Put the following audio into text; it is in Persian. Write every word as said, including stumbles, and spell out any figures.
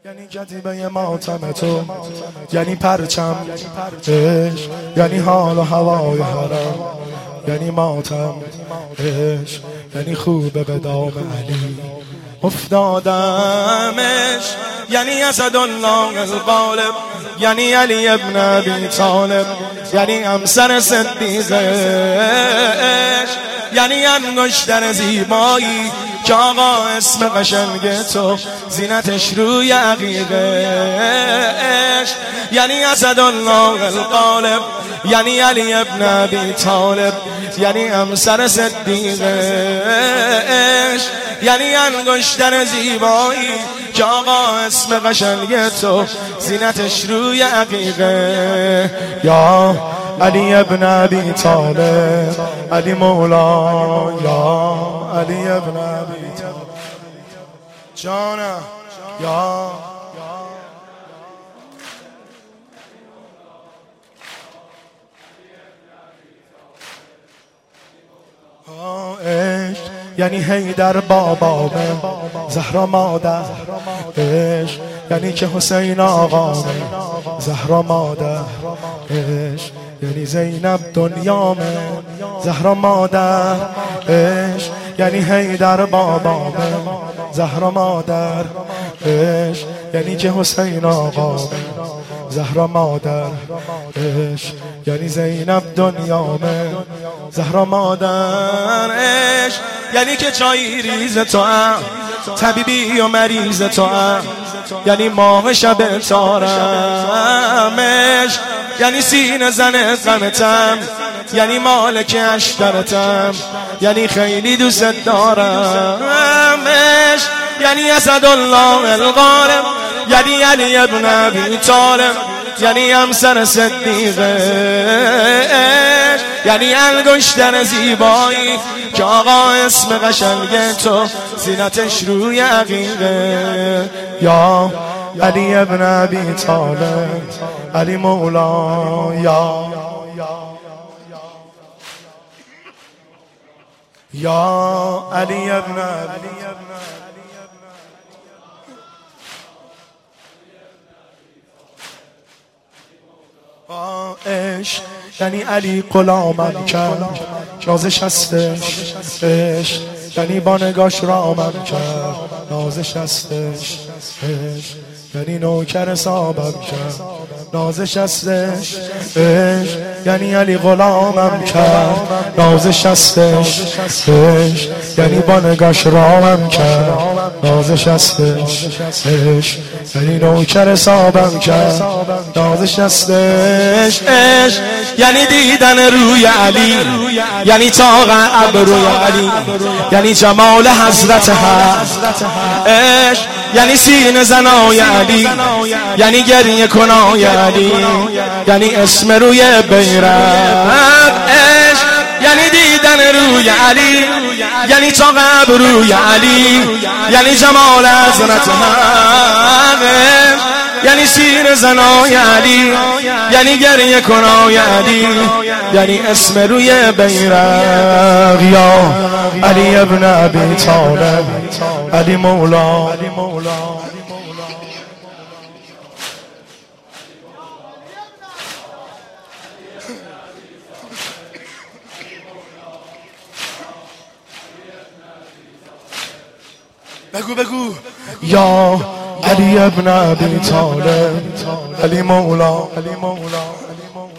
یعنی کتیبه ماتم تو، یعنی پرچم عشق، یعنی حال و هوای حرم، یعنی ماتم عشق، یعنی خوبه به دام علی افتادمش، یعنی اسدالله الغالب، یعنی علی ابن ابی طالب، یعنی همسر صدیق عشق، یعنی انگشتر زیبایی که آقا اسم قشنگ تو زینتش روی عقیقه عشق، یعنی اسدالله الغالب، یعنی علی ابن ابی طالب، یعنی همسر صدیق عشق، یعنی انگشتر زیبایی که آقا اسم قشنگ تو زینتش روی عقیقه. یا علی ابن ابی طالب، علی مولا، یا علی ابن ابی طالب جانا، یا عشق، یعنی حیدر بابامه، زهرا مادر عشق، یعنی که حسین آقامه، زهرا مادر عشق، یعنی زینب دنیامه، زهرا مادر عشق، یعنی حیدر بابامه، زهرا مادر عشق، یعنی که حسین آقامه، زهرا مادر عشق، یعنی زینب دنیامه، زهرا مادر عشق، یعنی که چای ریز تو هم، طبیبی و مریض تو هم، یعنی ماه شب تارم عشق، یعنی سینه زن غمتم، یعنی مالک اشترتم، یعنی خیلی دوست دارم عشق، یعنی اسدالله الغالب، یعنی علی ابن ابی طالب، یعنی همسر صدیق عشق، یعنی انگشتر زیبایی که آقا اسم قشنگ تو زینتش روی عقیقه. یا علی ابن ابی طالب، علی مولا، یا یا علی ابن ابی عشق، یعنی علی غلامم کرد نازش هستش عشق، یعنی با نگاش رامم کرد نازش هستش عشق، یعنی نوکر صابم کرد نازش هستش عشق، یعنی علی غلامم کرد نازش هستش عشق، یعنی با نگاش رامم کرد نازش هستش عشق، یعنی نوکر صابم کرد نازش هستش عشق، یعنی دیدن روی علی، یعنی طاق ابروی علی، یعنی جمال حضرت حق عشق، یعنی سینه زنای علی، یعنی گریه کنای علی، یعنی اسم روی بیرق عشق، یعنی دیدن روی علی، یعنی طاق ابروی علی، یعنی جمال حضرت حق، یعنی سینه زنای علی، یعنی گریه کنای علی، یعنی اسم روی بیرق. یا علی ابن ابی طالب، علی مولا، بگو بگو. یا علی ابن ابی طالب، علی مولا، علی مولا.